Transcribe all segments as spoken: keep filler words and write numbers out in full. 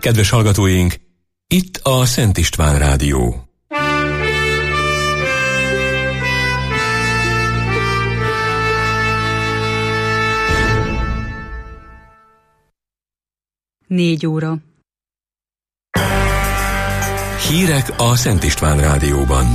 Kedves hallgatóink, itt a Szent István Rádió. Négy óra. Hírek a Szent István Rádióban.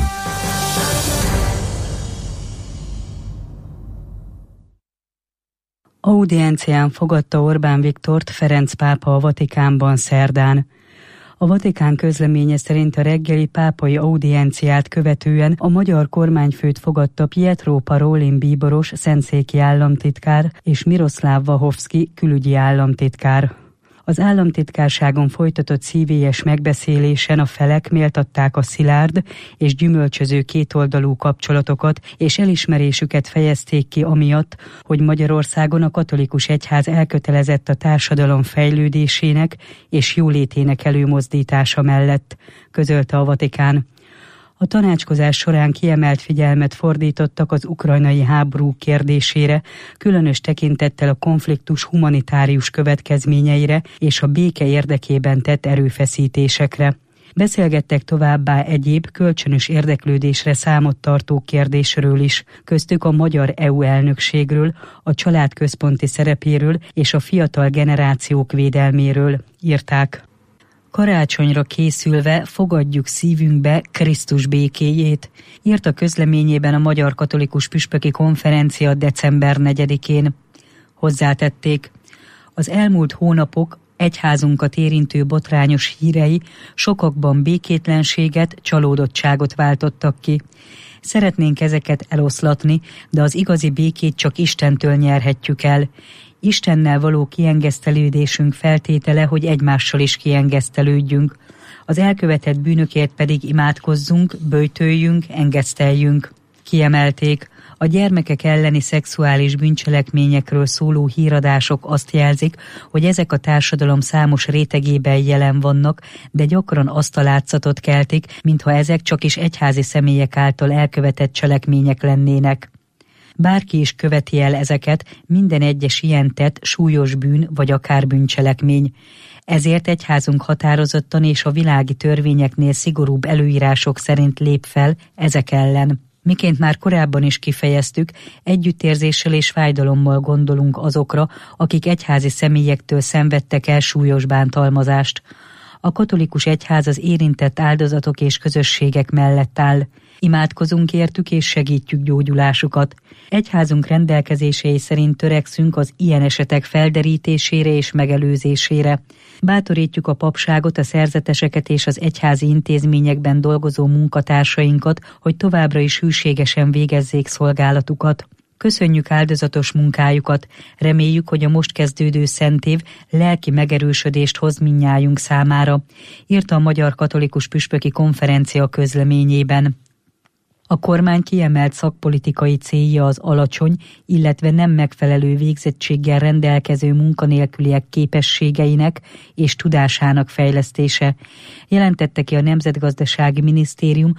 Audiencián fogadta Orbán Viktort Ferenc pápa a Vatikánban szerdán. A Vatikán közleménye szerint a reggeli pápai audienciát követően a magyar kormányfőt fogadta Pietro Parolin bíboros szentszéki államtitkár és Miroslav Wachowski külügyi államtitkár. Az államtitkárságon folytatott szívélyes megbeszélésen a felek méltatták a szilárd és gyümölcsöző kétoldalú kapcsolatokat, és elismerésüket fejezték ki amiatt, hogy Magyarországon a katolikus egyház elkötelezett a társadalom fejlődésének és jólétének előmozdítása mellett, közölte a Vatikán. A tanácskozás során kiemelt figyelmet fordítottak az ukrajnai háború kérdésére, különös tekintettel a konfliktus humanitárius következményeire és a béke érdekében tett erőfeszítésekre. Beszélgettek továbbá egyéb kölcsönös érdeklődésre számot tartó kérdésről is, köztük a magyar é u elnökségről, a család központi szerepéről és a fiatal generációk védelméről, írták. Karácsonyra készülve fogadjuk szívünkbe Krisztus békéjét, írt a közleményében a Magyar Katolikus Püspöki Konferencia december negyedikén. Hozzátették, az elmúlt hónapok egyházunkat érintő botrányos hírei sokakban békétlenséget, csalódottságot váltottak ki. Szeretnénk ezeket eloszlatni, de az igazi békét csak Istentől nyerhetjük el. Istennel való kiengesztelődésünk feltétele, hogy egymással is kiengesztelődjünk. Az elkövetett bűnökért pedig imádkozzunk, böjtöljünk, engeszteljünk. Kiemelték, a gyermekek elleni szexuális bűncselekményekről szóló híradások azt jelzik, hogy ezek a társadalom számos rétegében jelen vannak, de gyakran azt a látszatot keltik, mintha ezek csak is egyházi személyek által elkövetett cselekmények lennének. Bárki is követi el ezeket, minden egyes ilyen tett súlyos bűn vagy akár bűncselekmény. Ezért egyházunk határozottan és a világi törvényeknél szigorúbb előírások szerint lép fel ezek ellen. Miként már korábban is kifejeztük, együttérzéssel és fájdalommal gondolunk azokra, akik egyházi személyektől szenvedtek el súlyos bántalmazást. A katolikus egyház az érintett áldozatok és közösségek mellett áll. Imádkozunk értük és segítjük gyógyulásukat. Egyházunk rendelkezései szerint törekszünk az ilyen esetek felderítésére és megelőzésére. Bátorítjuk a papságot, a szerzeteseket és az egyházi intézményekben dolgozó munkatársainkat, hogy továbbra is hűségesen végezzék szolgálatukat. Köszönjük áldozatos munkájukat, reméljük, hogy a most kezdődő szentév lelki megerősödést hoz mindnyájunk számára, írta a Magyar Katolikus Püspöki Konferencia közleményében. A kormány kiemelt szakpolitikai célja az alacsony, illetve nem megfelelő végzettséggel rendelkező munkanélküliek képességeinek és tudásának fejlesztése, jelentette ki a Nemzetgazdasági Minisztérium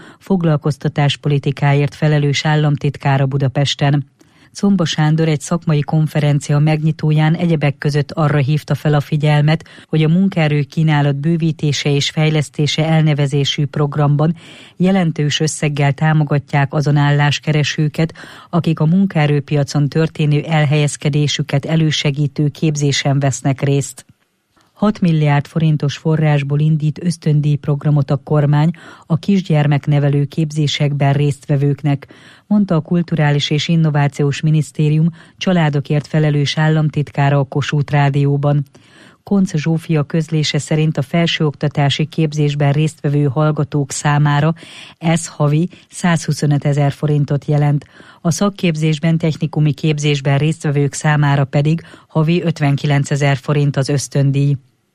foglalkoztatáspolitikáért felelős államtitkára Budapesten. Czomba Sándor egy szakmai konferencia megnyitóján egyebek között arra hívta fel a figyelmet, hogy a munkaerő kínálat bővítése és fejlesztése elnevezésű programban jelentős összeggel támogatják azon álláskeresőket, akik a munkaerőpiacon történő elhelyezkedésüket elősegítő képzésen vesznek részt. hat milliárd forintos forrásból indít ösztöndíjprogramot a kormány a kisgyermeknevelő képzésekben résztvevőknek, mondta a Kulturális és Innovációs Minisztérium családokért felelős államtitkára a Kossuth Rádióban. Koncz Zsófia közlése szerint a felsőoktatási képzésben résztvevő hallgatók számára ez havi százhuszonöt ezer forintot jelent, a szakképzésben, technikumi képzésben résztvevők számára pedig havi ötvenkilenc ezer forint az ösztöndíj.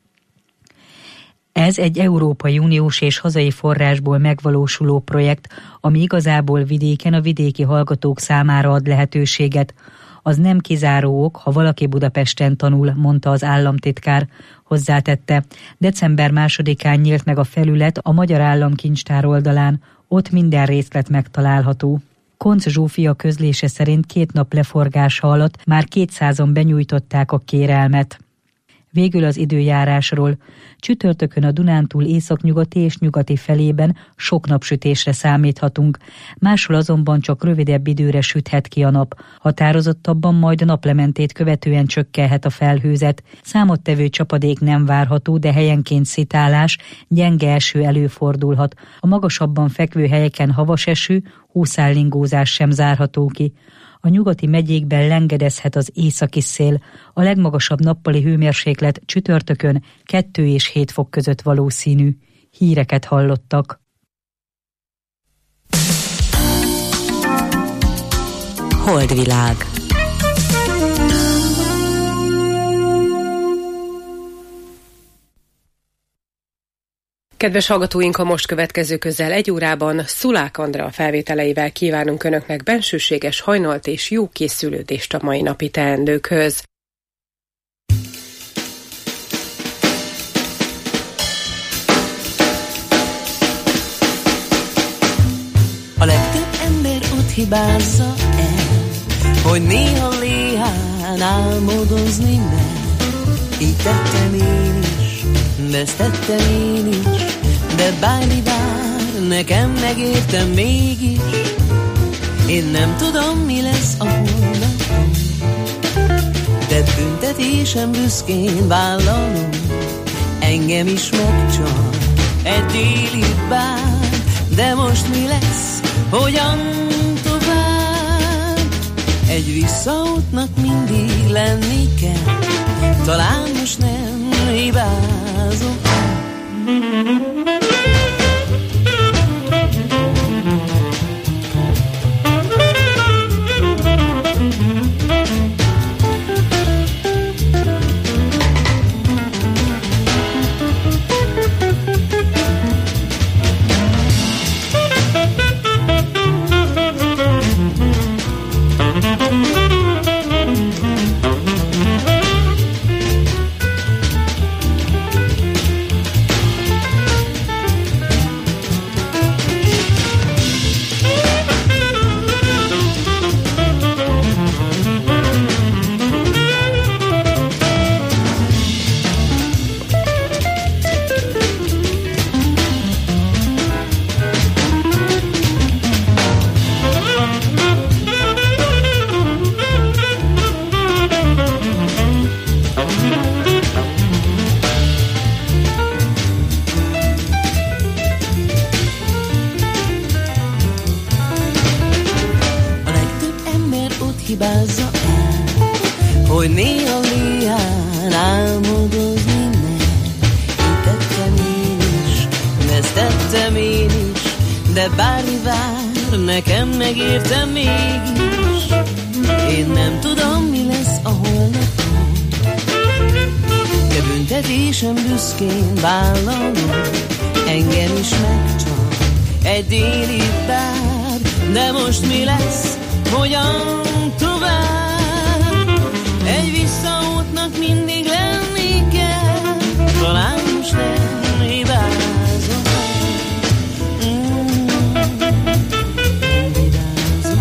Ez egy Európai Uniós és hazai forrásból megvalósuló projekt, ami igazából vidéken a vidéki hallgatók számára ad lehetőséget. Az nem kizáró ok, ha valaki Budapesten tanul, mondta az államtitkár. Hozzátette, december másodikán nyílt meg a felület a Magyar Államkincstár oldalán, ott minden részlet megtalálható. Koncz Zsófia közlése szerint két nap leforgása alatt már kétszázan benyújtották a kérelmet. Végül az időjárásról. Csütörtökön a Dunántúl északnyugati és nyugati felében sok napsütésre számíthatunk. Máshol azonban csak rövidebb időre süthet ki a nap. Határozottabban majd naplementét követően csökkenhet a felhőzet. Számottevő csapadék nem várható, de helyenként szitálás, gyenge eső előfordulhat. A magasabban fekvő helyeken havas eső, hószállingózás sem zárható ki. A nyugati megyékben lengedezhet az északi szél. A legmagasabb nappali hőmérséklet csütörtökön kettő és hét fok között valószínű. Híreket hallottak. Holdvilág. Kedves hallgatóink, a most következő közel egy órában Szulák Andrea felvételeivel kívánunk Önöknek bensőséges hajnalt és jó készülődést a mai napi teendőkhöz. A legtöbb ember ott hibázza el, hogy néha-néhán álmodozni mer. Így tettem én is, de ezt tettem én is, de bármi vár, nekem megértem mégis. Én nem tudom, mi lesz a holnapon, de büntetésem büszkén vállalom. Engem is megcsal egy déli bár, de most mi lesz, hogyan tovább? Egy visszaútnak mindig lenni kell, talán most nem hibázom. Hibázza el, hogy néha-néhán álmodozni mer. Én tettem én is, ezt tettem én is, de bármi vár, nekem megértem mégis. Én nem tudom, mi lesz a holnapon, de büntetésem büszkén vállalom. Engem is megcsal egy déli bár, de most mi lesz, hogyan tovább? Egy visszaútnak mindig lenni kell, talán most nem hibázom. Mm, hibázom.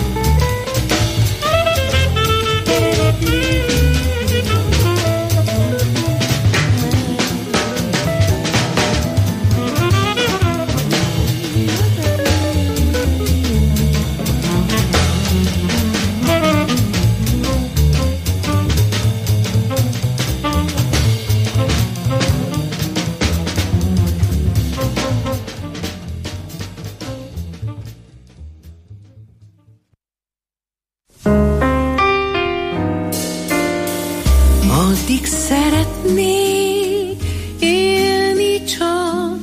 Addig szeretnék élni csak,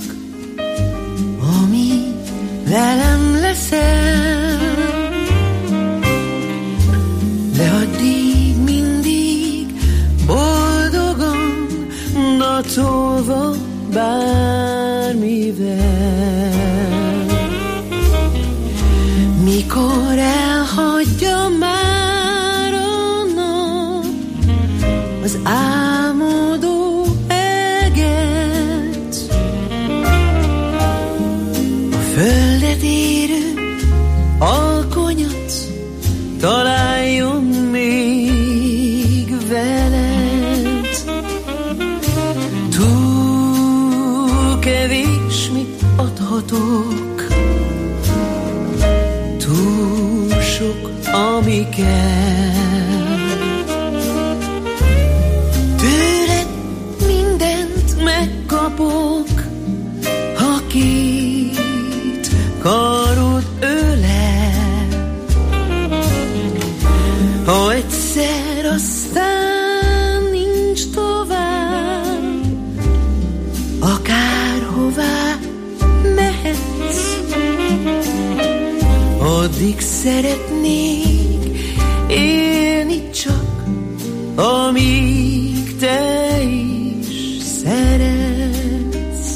ami velem leszel, de addig mindig boldogan datolva bármivel. Mikor elhagyja már a nap az álmodó eget, a földet érő alkonyat találjon még veled. kevés, mit adhatok. Túl sok, ami kell. Tőled mindent megkapok, ha két karod ölel. Ha egyszer aztán nincs tovább, akárhová mehetsz, addig szeretnék élni csak, amíg te is szeretsz.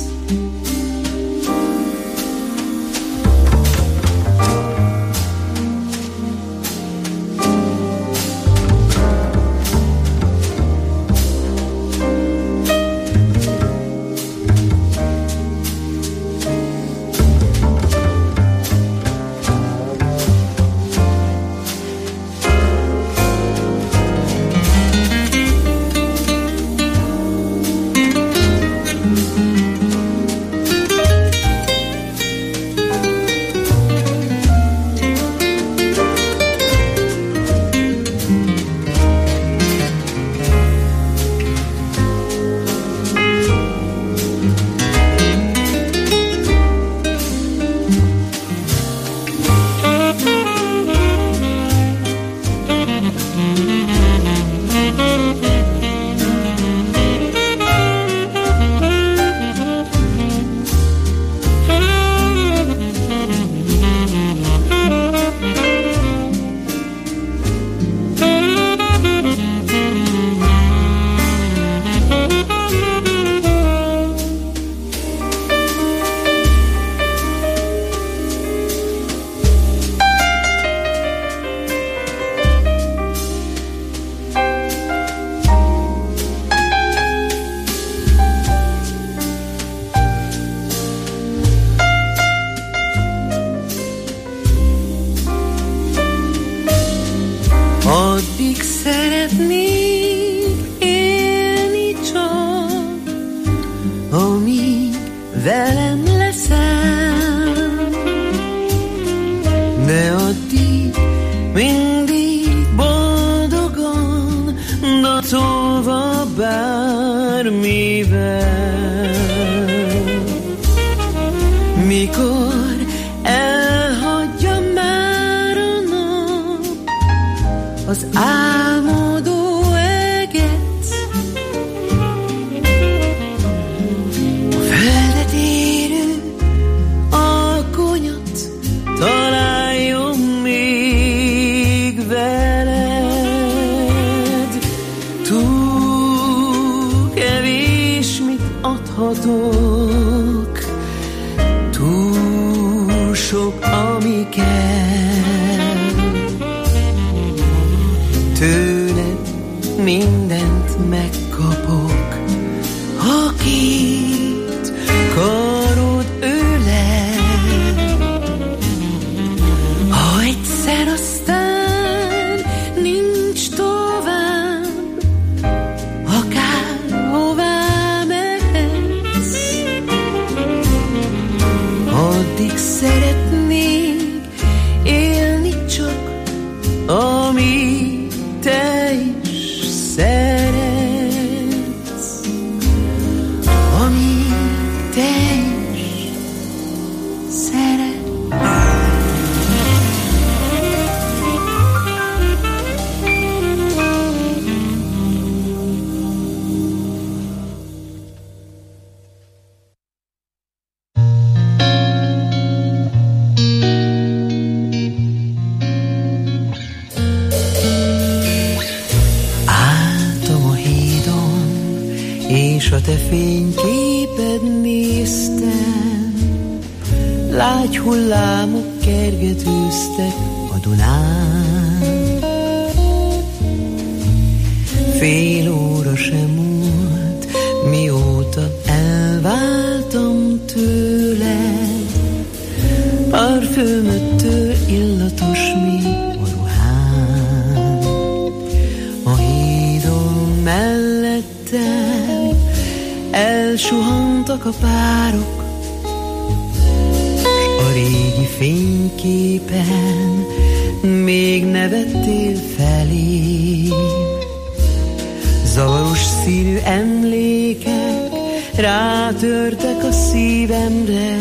Addig szeretnék élni csak, amíg velem leszel. De addig mindig boldogan datolva bármivel. Mikor elhagyja már a nap az álmodó eget, a földet érő alkonyat találjon még veled. Túl kevés, mit adhatok, túl sok, ami kell. Tőled mindent megkapok, ha két karod ölel. Ha egyszer aztán nincs tovább, akárhová mehetsz, addig szeretnék élni csak, amíg te is szeretsz, amíg te is szeretsz. És a te fényképed néztem, lágy hullámok kergetőztek a Dunán. Fél óra sem múlt, mióta elváltam tőled. Parfümöttől illatos még a ruhám. A hídon mellettem elsuhant suhantak a párok, a régi fényképen még nevettél felém. Zavaros színű emlékek rátörtek a szívemre,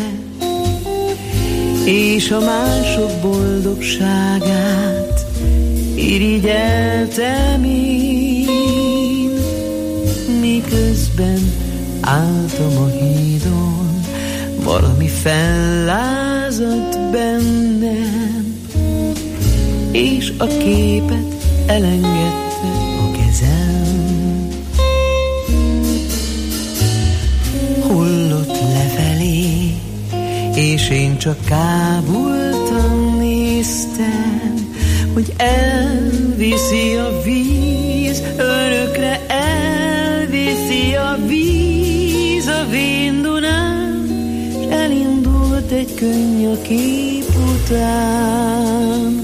és a mások boldogságát irigyeltem én, miközben álltam a hídon, valami fellázadt bennem, és a képet elengedte a kezem. Hullott lefelé, és én csak kábultan néztem, hogy elviszi a víz, örökre elviszi a víz a vén Dunán, s elindult egy könny a kép után.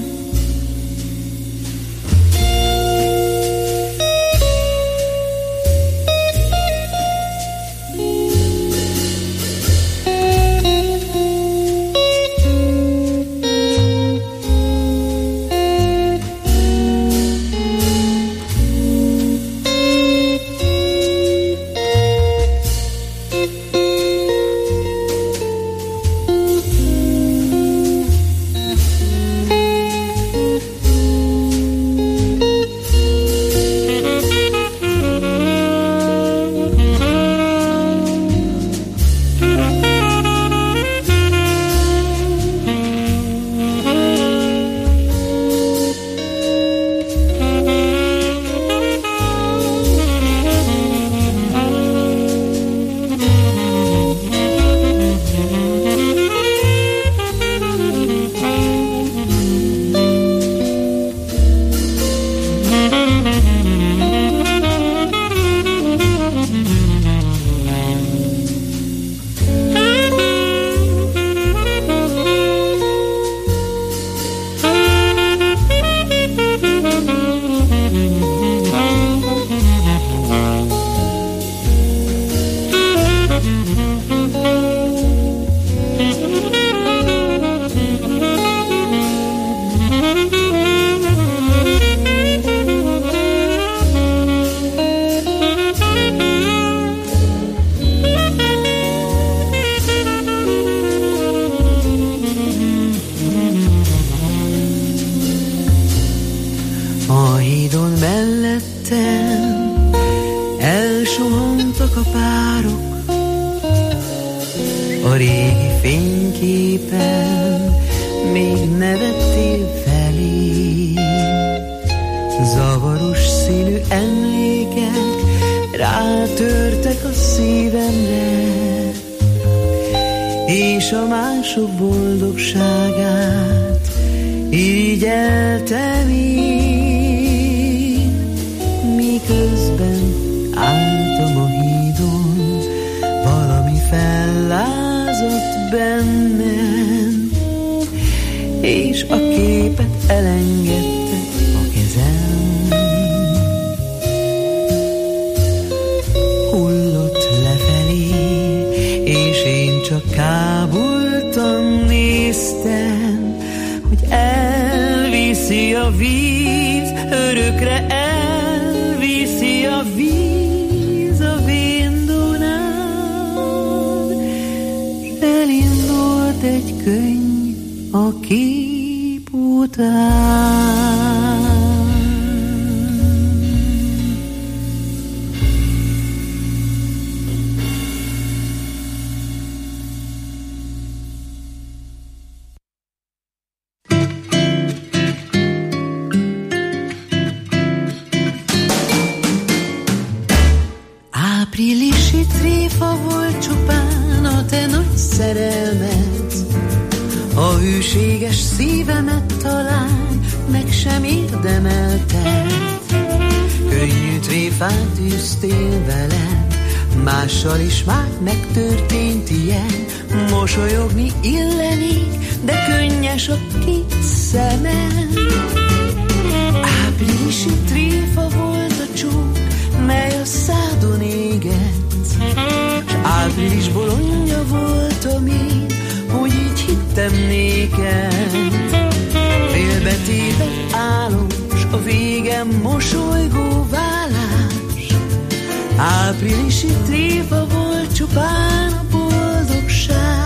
Áprilisi tréfa volt csupán a te nagy szerelmed, a hűséges szívemet talán meg sem érdemelte. Könnyű tréfát űztél velem, mással is már megtörtént ilyen. Mosolyogni illenik, de könnyes a két szemem. Áprilisi tréfa volt a csók, mely a szádon égett, s Április bolondja voltam én, hogy így hittem néked. Félbetépett álom, s a végem mosolygó vállás. Áprilisi tréfa volt csupán a boldogság.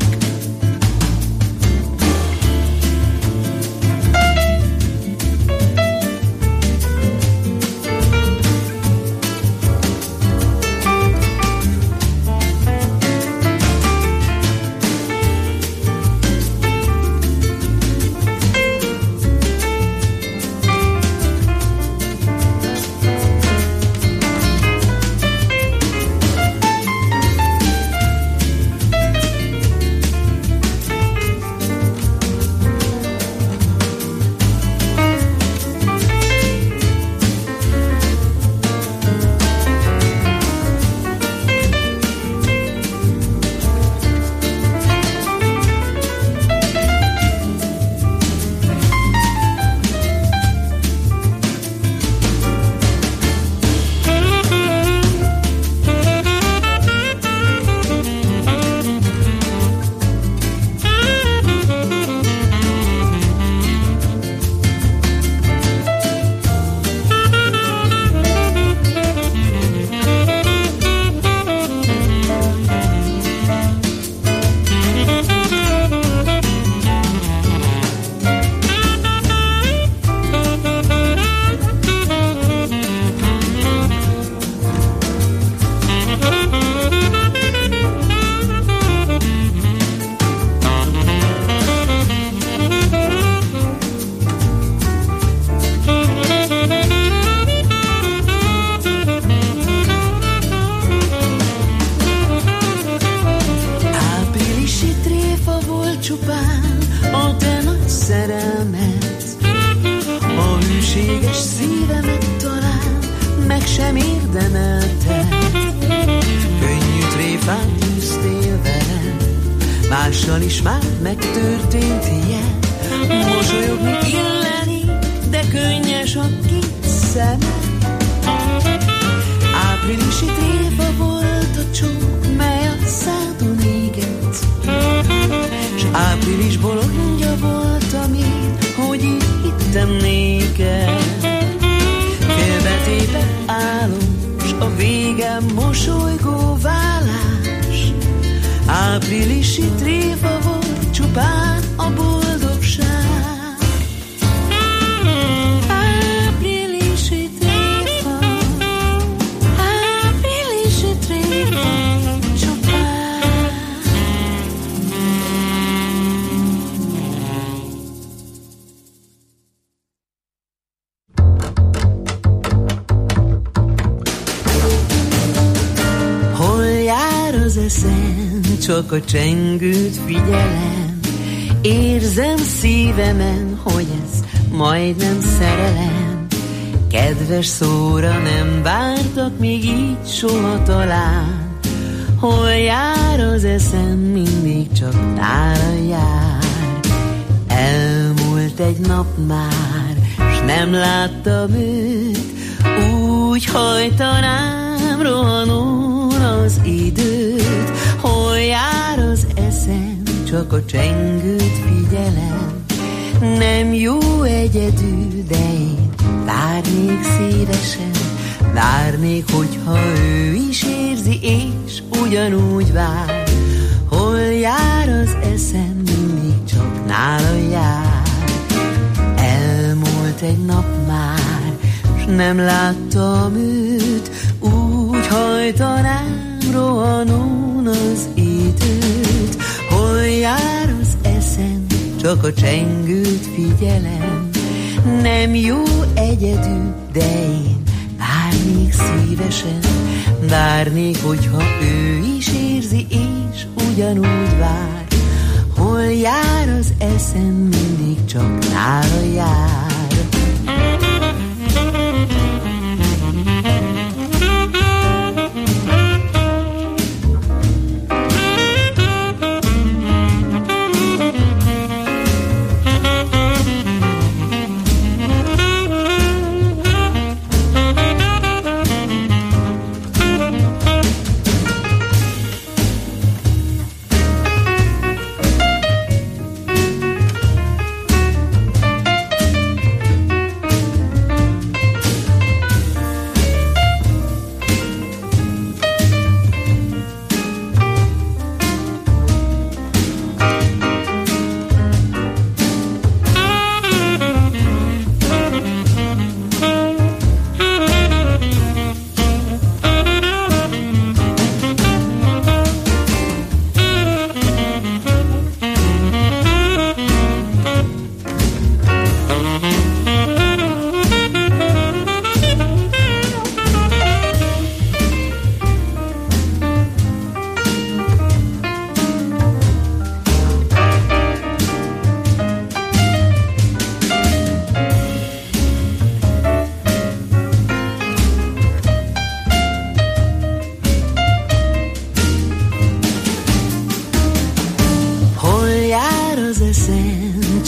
Csak a csengőt figyelem, érzem szívemen, hogy ez majdnem szerelem. Kedves szóra nem vártak még így soha talán. Hol jár az eszem, mindig csak nála jár. Elmúlt egy nap már, s nem láttam őt. Úgy hajtanám rohanón az időt. Hol jár az eszem, csak a csengőt figyelem. Nem jó egyedül, de én várnék szívesen. Várnék, hogyha ő is érzi, és ugyanúgy vár. Hol jár az eszem, mindig csak nála jár. Elmúlt egy nap már, s nem láttam őt. Úgy hajtanám rohanón az időt. Hol jár az eszem, csak a csengőt figyelem. Nem jó egyedül, de én várnék szívesen. Várnék, hogyha ő is érzi, és ugyanúgy vár. Hol jár az eszem, mindig csak nála jár.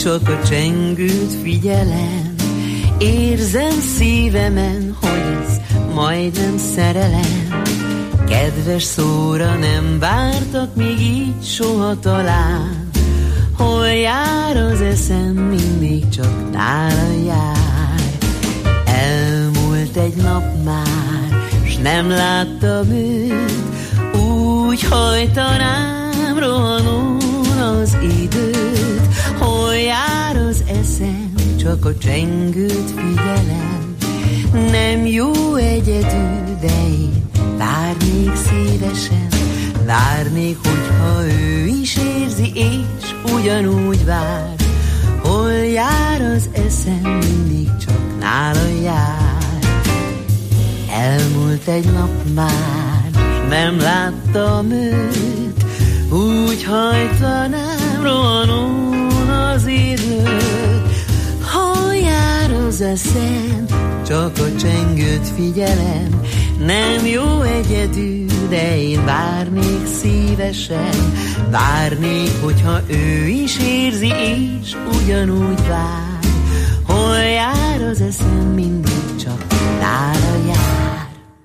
csak a csengőt figyelem. Érzem szívemen, hogy ez majdnem szerelem. Kedves szóra nem vártak még így soha talán. Hol jár az eszem, mindig csak nála jár. Elmúlt egy nap már, s nem láttam őt. Úgy hajtanám rohanón az időt. Hol jár az eszem, csak a csengőt figyelem. Nem jó egyedül, de én várnék szívesen. Várnék, hogyha ő is érzi, és ugyanúgy vár. Hol jár az eszem, mindig csak nála jár. Elmúlt egy nap már, nem láttam őt. Úgy hajtanám rohanón az időt. Hol jár az eszem, csak a csengőt figyelem. Nem jó egyedül, de én várnék szívesen. Várnék, hogyha ő is érzi, és ugyanúgy vár. Hol jár az eszem, mindig csak nála jár.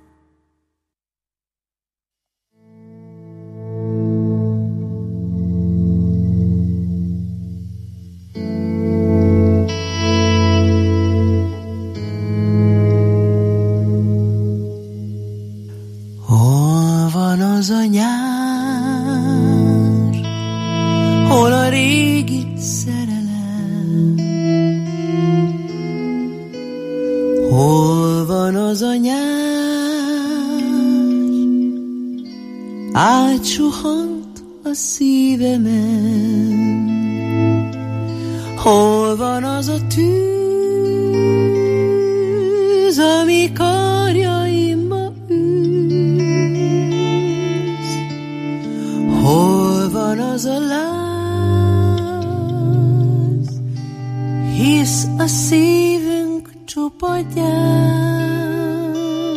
Az a nyár, hol a régi szerelem? Hol van az a nyár, átsuhant a szívemen? Hol van az a tűz, ami karjaimba űz? Hol van az a láz, hisz a szívünk csupa gyász?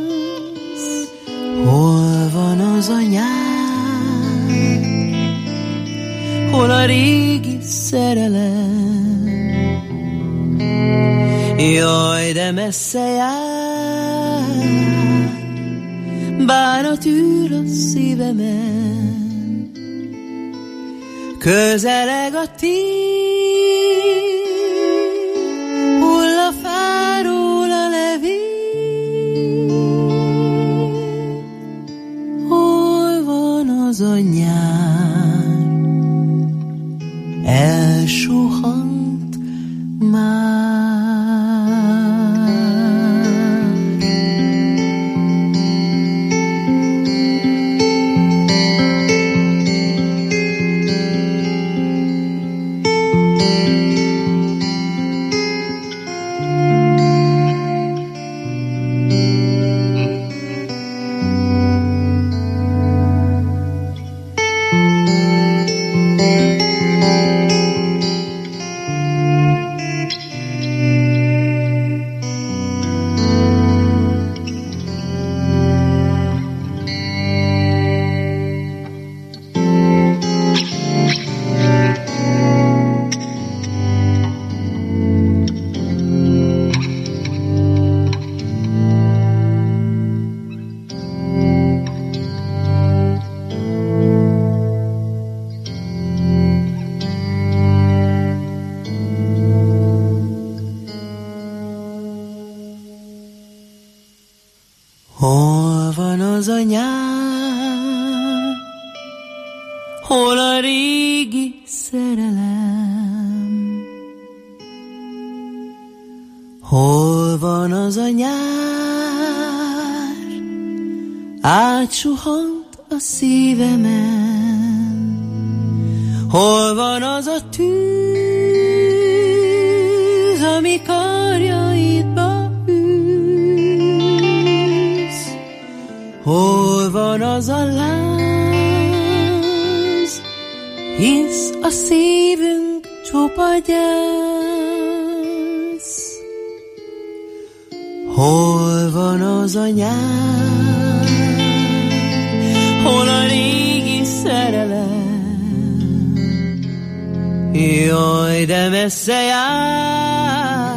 Hol van az a nyár, hol a régi szerelem? Jaj, de messze jár, bánat ül a szívemen. Közeleg a tél, hull a fáról a levél. Hol van az a nyár, elsuhant már. Hol van az a nyár, hol a régi szerelem? Hol van az a nyár, átsuhant a szívemen? Hol van az a tűz, ami karjaidba űz? Hol van az a láz, hisz a szívünk csupa gyász? Hol van az a nyár, hol a régi szerelem? Jaj, de messze jár,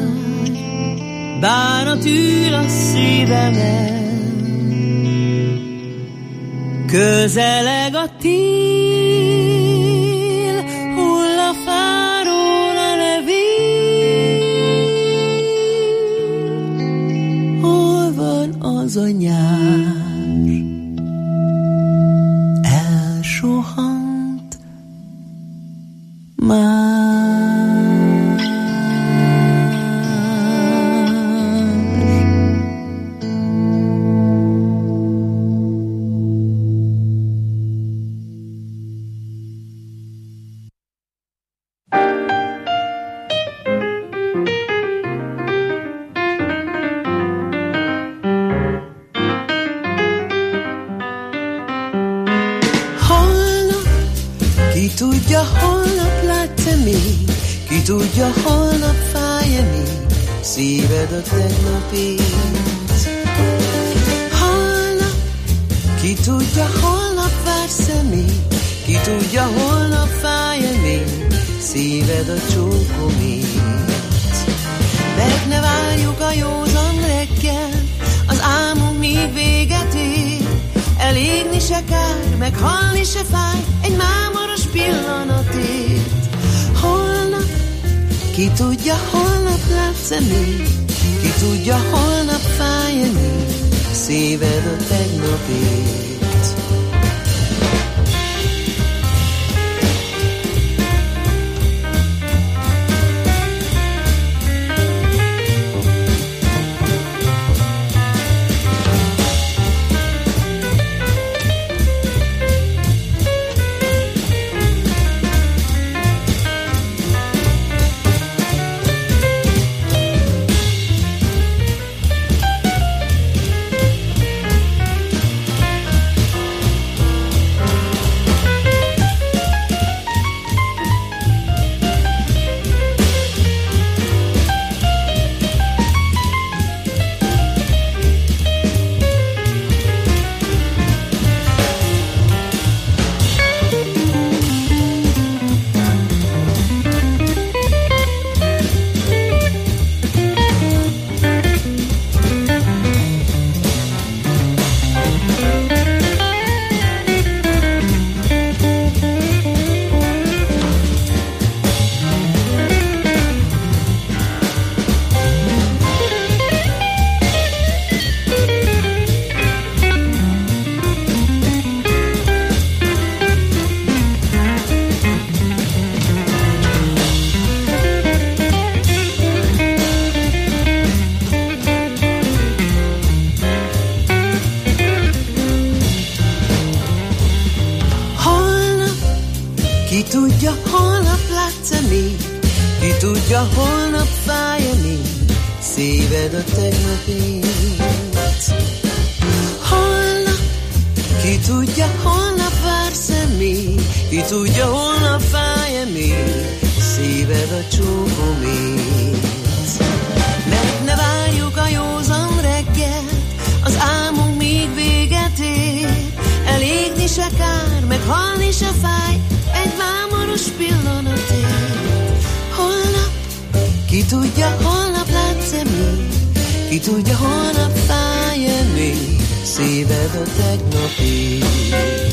bánat ül a szívemen, közeleg a tél, hull a fáról a levél. Hol van az a nyár, elsuhant már. Tudja, holnap fáj-e még szíved a tegnapét? Holnap, ki tudja, holnap vársz-e még? Ki tudja, holnap fáj-e még szíved a csókomét? Meg ne várjuk a józan reggel, az álmunk még véget ér. Elégni se kár, meg halni se fáj, egy mámoros pillanatért. Holnap, ki tudja, holnap látsz-e még? Ki tudja, holnap fáj-e még szíved a tegnapért? Holnap fáj-e még szíved a tegnapét? Holnap, ki tudja, holnap vársz-e még? Ki tudja, holnap fáj-e még szíved a csókomét? Meg ne várjuk a józan reggelt, az álmunk még véget ér. Elégni se kár, meg halni se fáj, egy vámoros pillanatért. Holnap, ki tudja, holnap látsz-e még? Ki tudja, holnap fáj-e még szíved a tegnapért?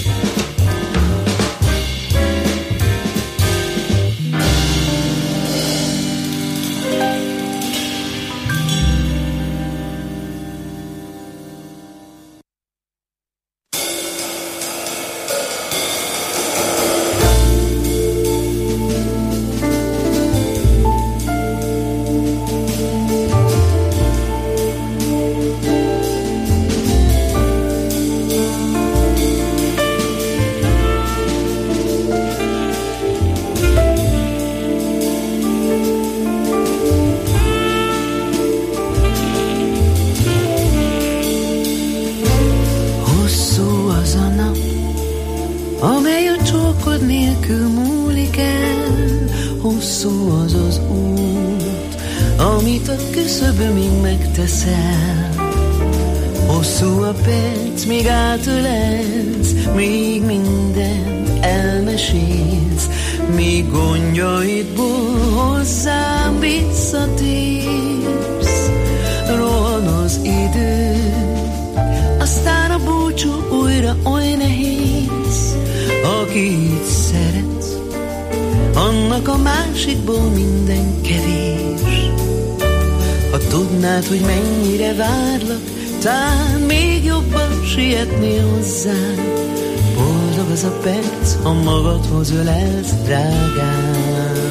Hosszú a perc, míg átölelsz, még minden elmegy. elmesélsz, míg gondjaidból hozzám visszatérsz. Rohan az idő, aztán a búcsú újra oly nehéz. Aki így szeret, annak a másikból minden kevés. Ha tudnád, hogy mennyire várlak, talán még jobban sietnél hozzám. Boldog az a perc, ha magadhoz ölelsz, drágám.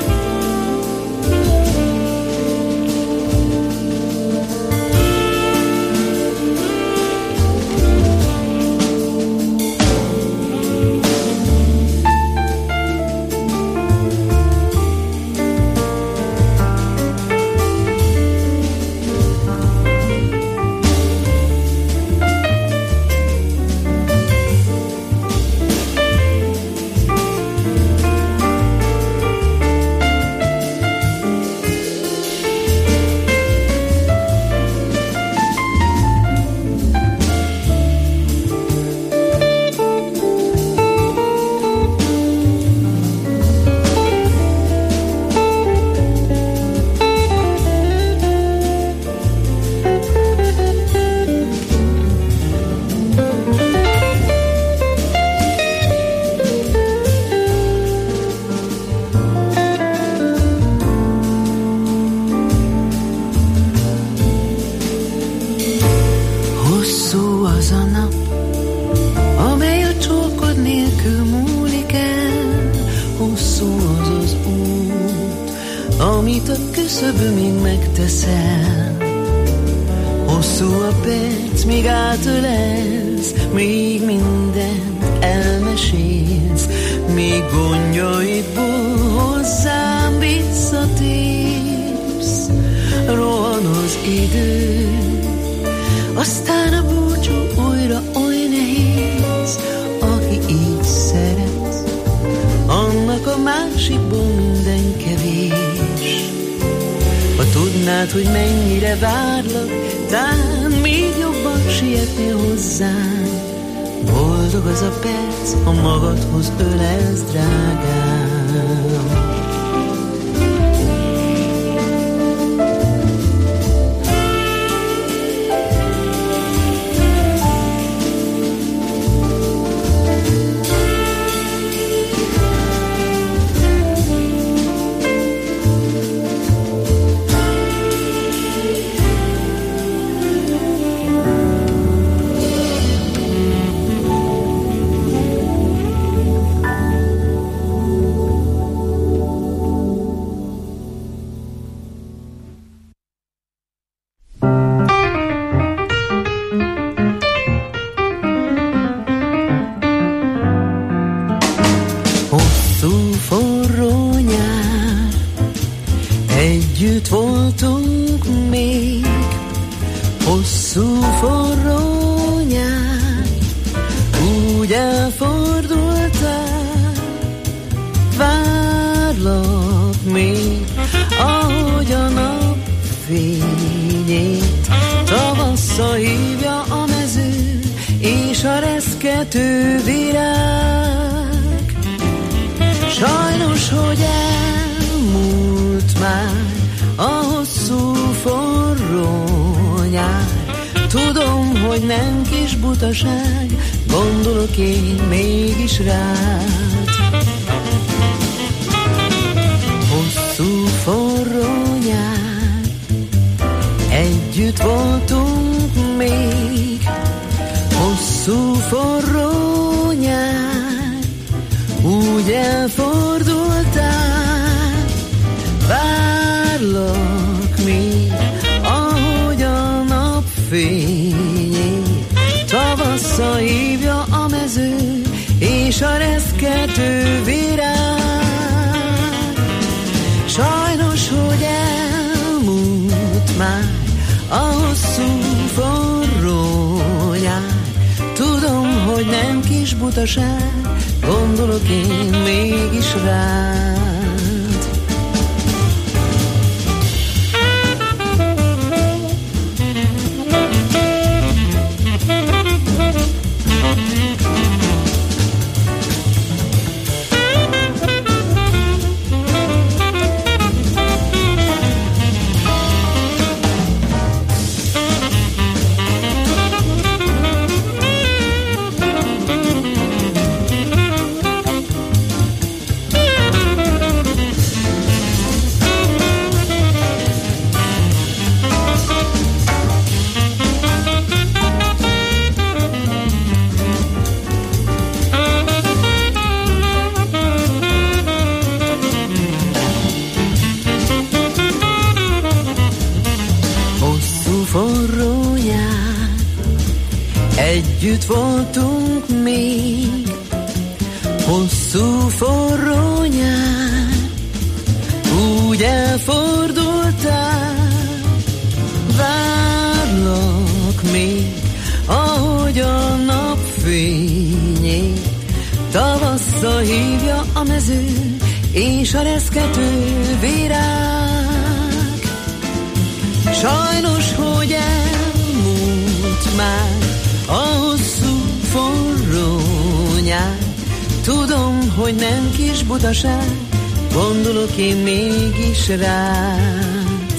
Gondolok én mégis rád. együtt voltunk még, hosszú forró nyár, úgy elfordultál, várlak még, ahogy a nap fényét tavasszal hívja a mező, és a reszkető virág. Sajnos, hogy elmúlt már a hosszú forró nyár, tudom, hogy nem kis butaság, gondolok én mégis rád.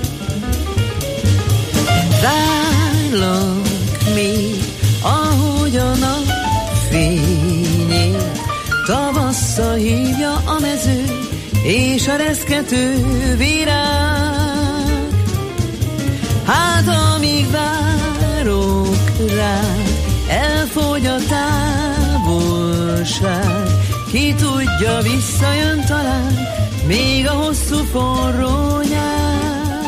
Várlak még, ahogy a nap fényét tavasszal hívja a mező, és a reszkető virág. Hát amíg várok rád, elfogy a távolság, ki tudja, visszajön talán még a hosszú forró nyár.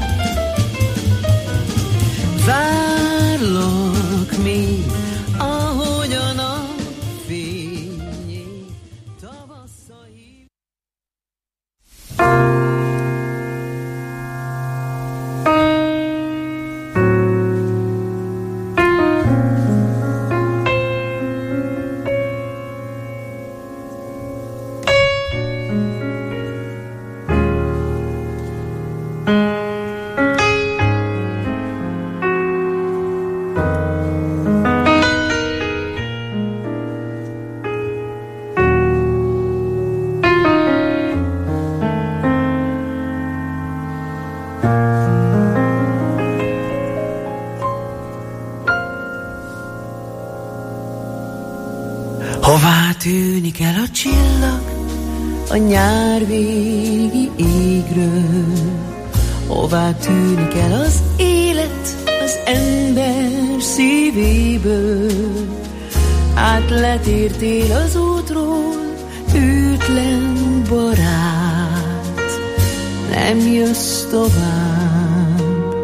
Várlak még, ahogy a nap fényét tavasszal hív. Hová tűnik el a csillag a nyár végi égről? Hová tűnik el az élet az ember szívéből? Át letértél az útról, ütlen barát, nem jössz tovább.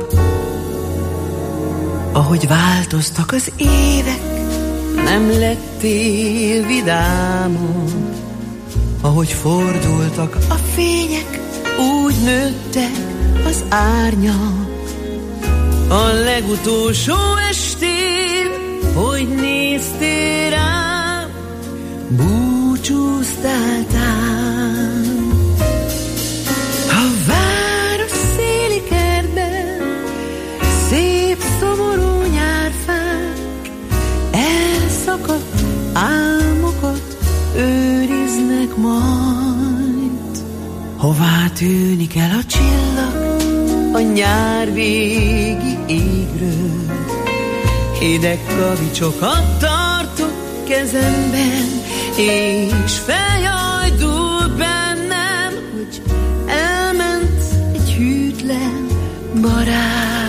Ahogy változtak az évek, nem lettél vidámabb. Ahogy fordultak a fények, úgy nőttek az árnyak. A legutolsó estén, hogy néztél rám, búcsúztál tán. A város széli kertben szép szomorú nyárfák, elszakadt álmokat őriznek majd. Hová tűnik el a csillag a nyár végi égről? Hideg kavicsokat tartok kezemben, és feljajdul bennem, hogy elment egy hűtlen barát.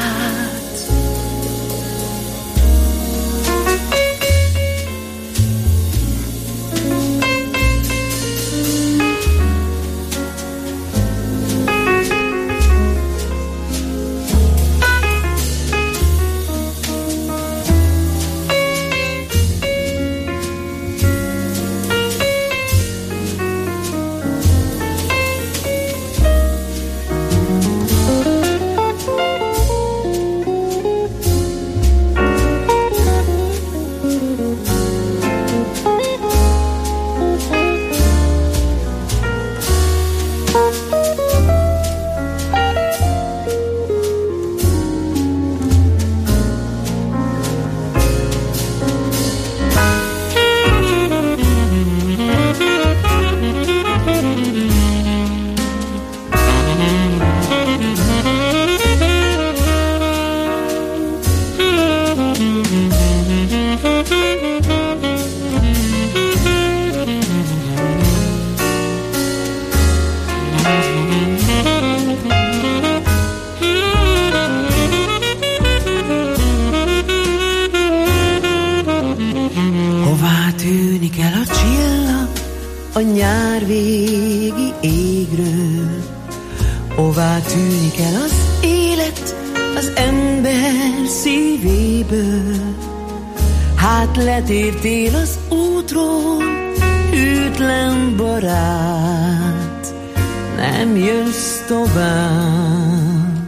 A nyár végi égről, hová tűnik el az élet az ember szívéből? Hát letértél az útról, hűtlen barát, nem jössz tovább.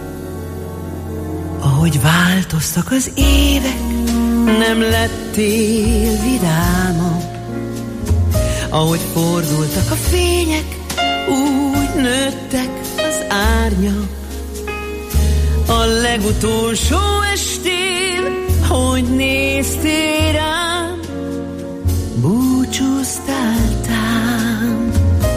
Ahogy változtak az évek, nem lettél vidámabb. Ahogy fordultak a fények, úgy nőttek az árnyak. A legutolsó estén, hogy néztél rám, búcsúztál tám.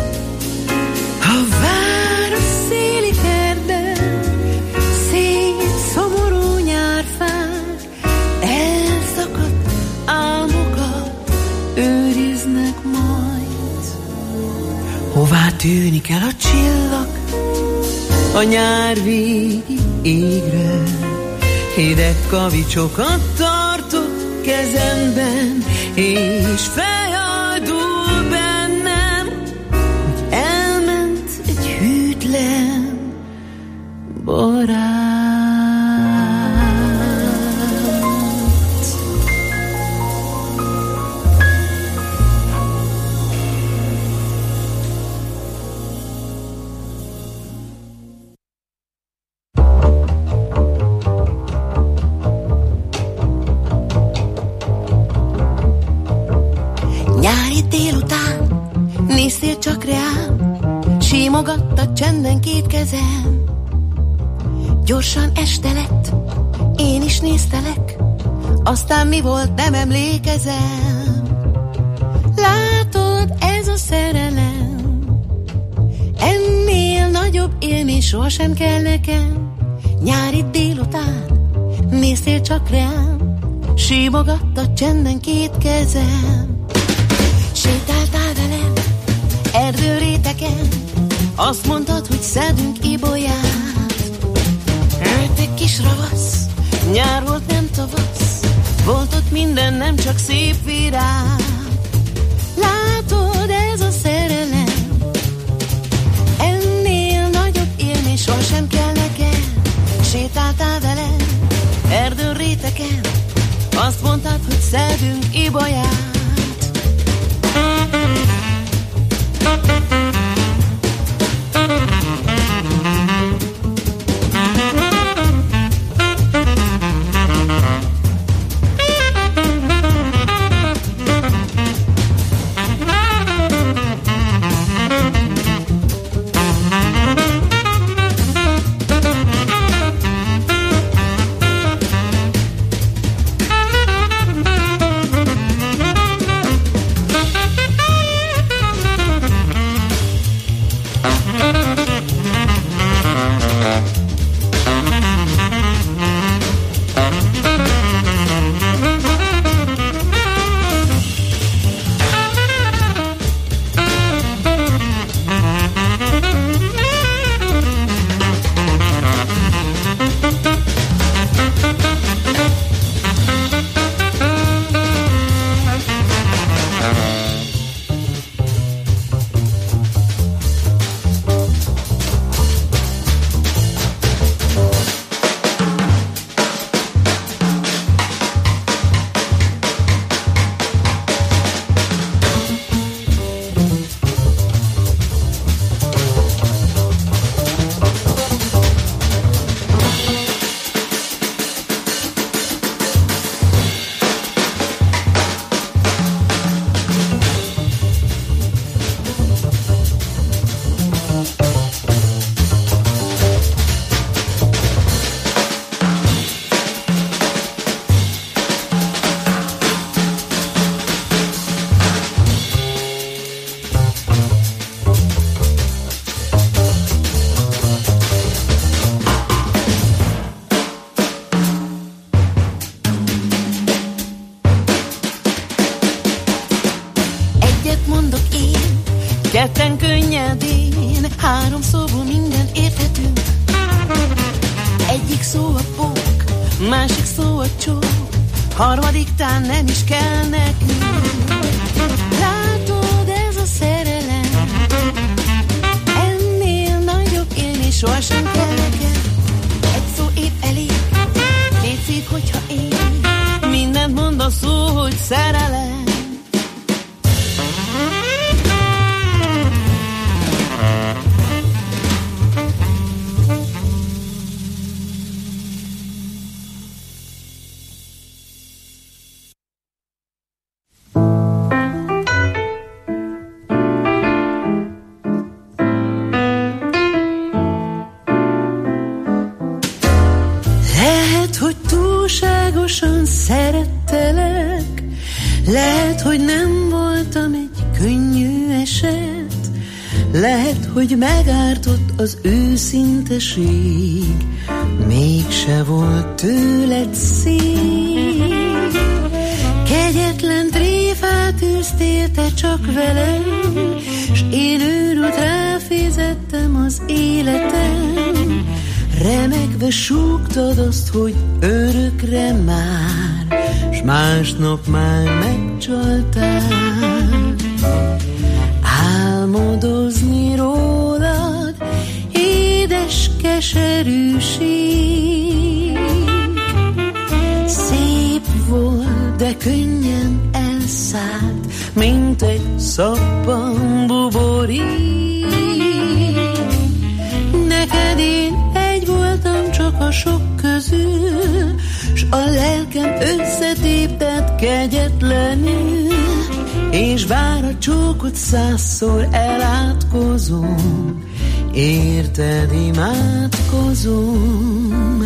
A város széli kertben, szép szomorú nyárfák, elszakadt álmokat őriznek majd. Hová tűnik el a csillag a nyárvégi égről? Hideg kavicsokat tartok kezemben, és feljaldul bennem, hogy elment egy hűtlen barát. Nyári délután néztél csak rám, simogattad csenden két kezem. Gyorsan este lett, én is néztelek, aztán mi volt, nem emlékezem. Látod, ez a szerelem, ennél nagyobb élmény sohasem kell nekem. Nyári délután néztél csak rám, simogattad csenden két kezem. Sétáltál velem erdőréteken, azt mondtad, hogy szedünk ibolyát. Jött egy kis ravasz, nyár volt, nem tavasz, volt ott minden, nem csak szép virág. Látod, ez a szerelem, ennél nagyobb élmény sohasem kell nekem. Sétáltál velem erdőréteken, azt mondtad, hogy szedünk ibolyát. Ketten könnyedén, három szóból mindent érthetünk. Egyik szó a pók, másik szó a csók, harmadik tán nem is kell nekünk. Látod, ez a szerelem, ennél nagyobb élmény sohasem kell nekem. Egy szó épp elég, légy szív, hogyha én mindent mondasz hogy nem voltam egy könnyű eset, lehet, hogy megártott az őszinteség, mégse volt tőled szép. Kegyetlen tréfát űztél te csak velem, s én őrült ráfizettem az életem. Remegve súgtad azt, hogy örökre már, s másnap már megcsaltál. Álmodozni rólad édes keserűség, szép volt, de könnyen elszállt, mint egy szappan buborék. Neked én egy voltam csak a sok közül, s a lelkem összetépted kegyetlenül, és bár a csókot százszor elátkozom, érted imádkozom.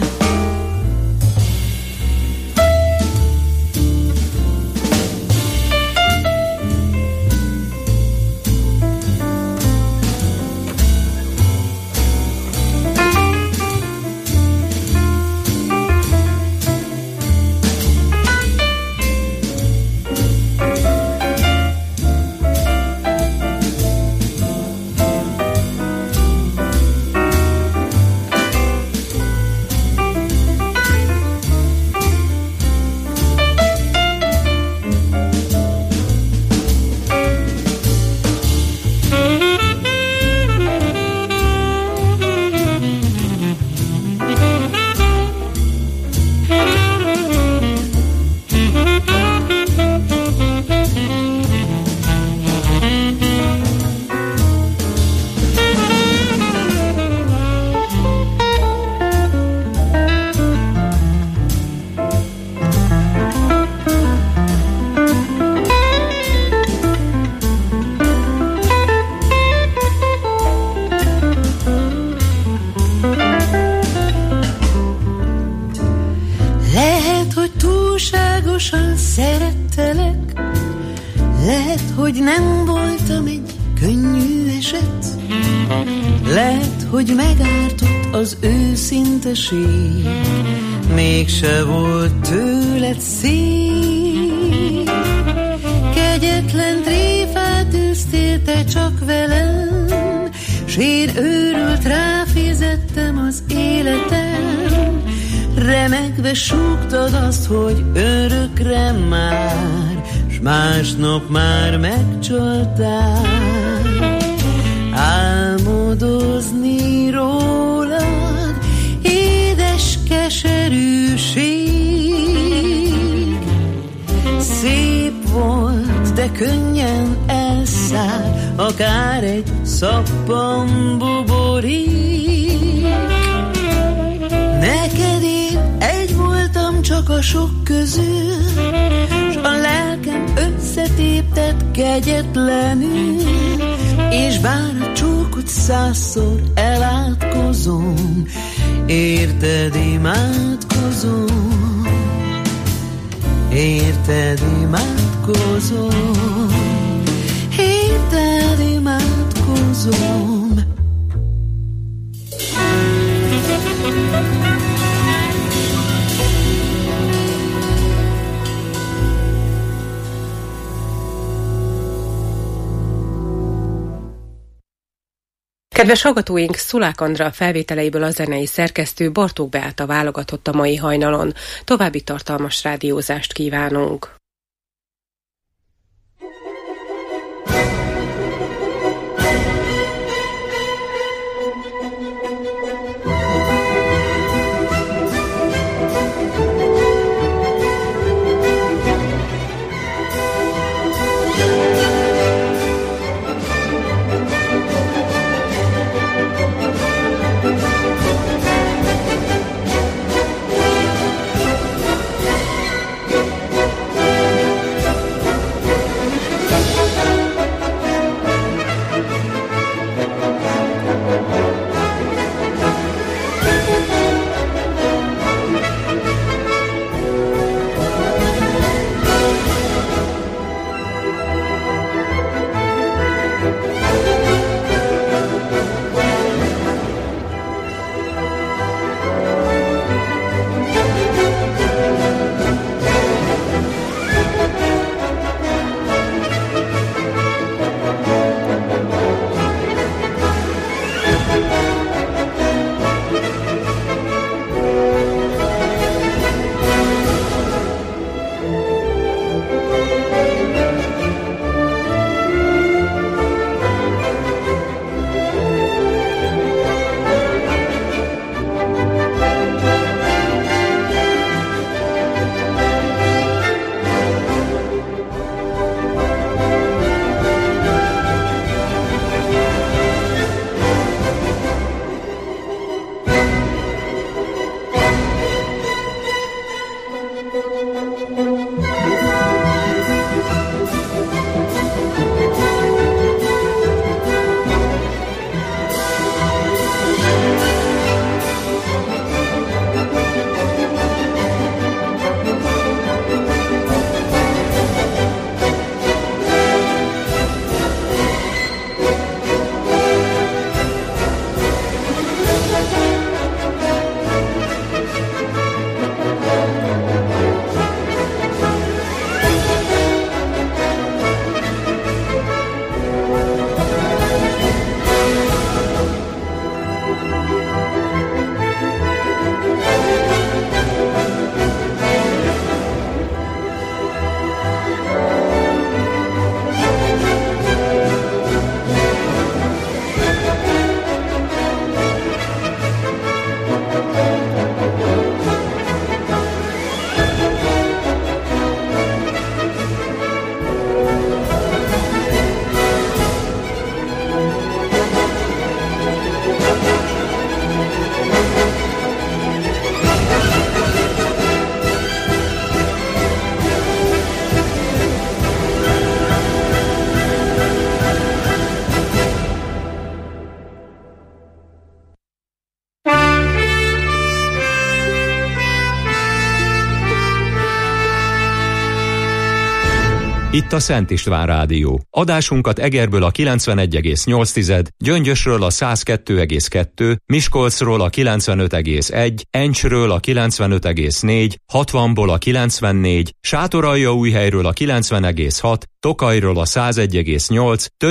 Mégse volt tőled szép. Kegyetlen tréfát űztél te csak velem, s én őrült ráfizettem az életem. Remegve súgtad azt, hogy örökre már, s másnap már megcsaltál. Álmodozni rólad édes keserűség, szép volt, de könnyen elszáll, akár egy szappan buborék. Neked én egy voltam csak a sok közül, s a lelkem összetépted kegyetlenül, és bár a csókot százszor elátkozom, érted imádkozom, érted imádkozom, érted imádkozom. Kedves hallgatóink, Szulák Andrea felvételeiből a zenei szerkesztő Bartók Beáta válogatott a mai hajnalon. További tartalmas rádiózást kívánunk! Itt a Szent István Rádió. Adásunkat Egerből a kilencvenegy egész nyolc, Gyöngyösről a száz kettő egész kettő, Miskolcról a kilencvenöt egész egy, Encsről a kilencvenöt egész négy, hatvanból a kilencvennégy, Sátoraljaújhelyről a kilencven egész hat, Tokajról a száz egy egész nyolc,